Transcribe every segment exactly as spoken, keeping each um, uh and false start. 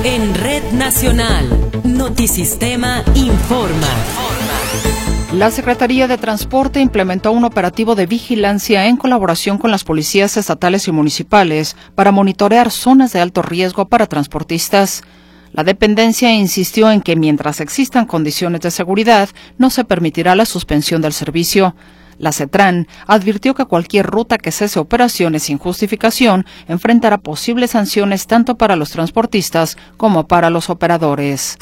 En Red Nacional, Notisistema informa. La Secretaría de Transporte implementó un operativo de vigilancia en colaboración con las policías estatales y municipales para monitorear zonas de alto riesgo para transportistas. La dependencia insistió en que mientras existan condiciones de seguridad, no se permitirá la suspensión del servicio. La CETRAN advirtió que cualquier ruta que cese operaciones sin justificación enfrentará posibles sanciones tanto para los transportistas como para los operadores.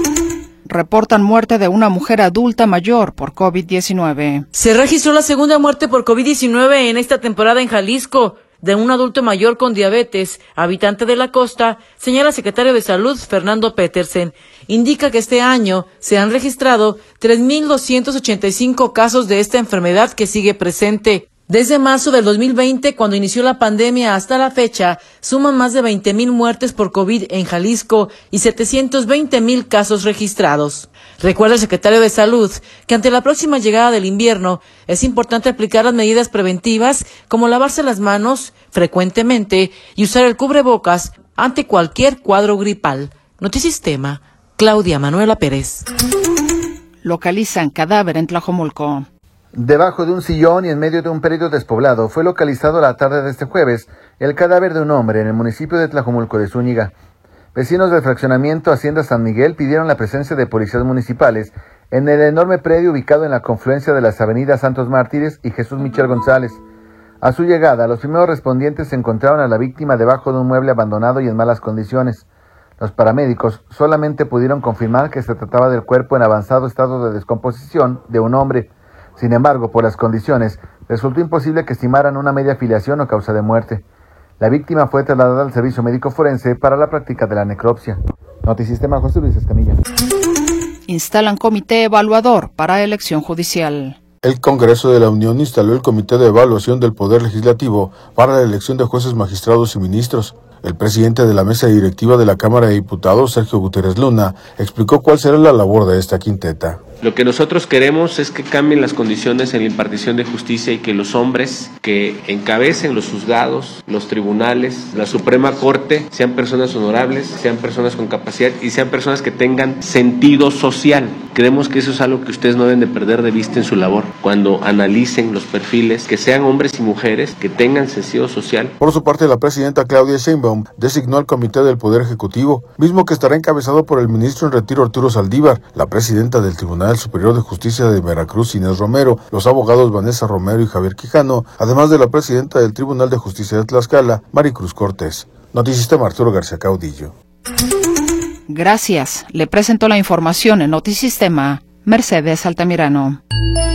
Reportan muerte de una mujer adulta mayor por COVID diecinueve. Se registró la segunda muerte por COVID diecinueve en esta temporada en Jalisco, de un adulto mayor con diabetes, habitante de la costa, señala el secretario de Salud, Fernando Petersen. Indica que este año se han registrado tres mil doscientos ochenta y cinco casos de esta enfermedad que sigue presente. Desde marzo del dos mil veinte, cuando inició la pandemia, hasta la fecha, suman más de veinte mil muertes por COVID en Jalisco y setecientos veinte mil casos registrados. Recuerda el secretario de Salud que ante la próxima llegada del invierno es importante aplicar las medidas preventivas como lavarse las manos frecuentemente y usar el cubrebocas ante cualquier cuadro gripal. Notisistema, Claudia Manuela Pérez. Localizan cadáver en Tlajomulco. Debajo de un sillón y en medio de un predio despoblado fue localizado la tarde de este jueves el cadáver de un hombre en el municipio de Tlajomulco de Zúñiga. Vecinos del fraccionamiento Hacienda San Miguel pidieron la presencia de policías municipales en el enorme predio ubicado en la confluencia de las avenidas Santos Mártires y Jesús Michel González. A su llegada, los primeros respondientes encontraron a la víctima debajo de un mueble abandonado y en malas condiciones. Los paramédicos solamente pudieron confirmar que se trataba del cuerpo en avanzado estado de descomposición de un hombre. Sin embargo, por las condiciones, resultó imposible que estimaran una media afiliación o causa de muerte. La víctima fue trasladada al servicio médico forense para la práctica de la necropsia. Notisistema, José Luis Escamilla. Instalan comité evaluador para elección judicial. El Congreso de la Unión instaló el Comité de Evaluación del Poder Legislativo para la elección de jueces, magistrados y ministros. El presidente de la mesa directiva de la Cámara de Diputados, Sergio Gutiérrez Luna, explicó cuál será la labor de esta quinteta. Lo que nosotros queremos es que cambien las condiciones en la impartición de justicia y que los hombres que encabecen los juzgados, los tribunales, la Suprema Corte, sean personas honorables, sean personas con capacidad y sean personas que tengan sentido social. Creemos que eso es algo que ustedes no deben de perder de vista en su labor cuando analicen los perfiles, que sean hombres y mujeres que tengan sentido social. Por su parte, la presidenta Claudia Sheinbaum designó al Comité del Poder Ejecutivo, mismo que estará encabezado por el ministro en retiro Arturo Saldívar, la presidenta del Tribunal Superior de Justicia de Veracruz, Inés Romero, los abogados Vanessa Romero y Javier Quijano, además de la presidenta del Tribunal de Justicia de Tlaxcala, Maricruz Cortés. Notisistema, Arturo García Caudillo. Gracias. Le presentó la información en Notisistema, Mercedes Altamirano.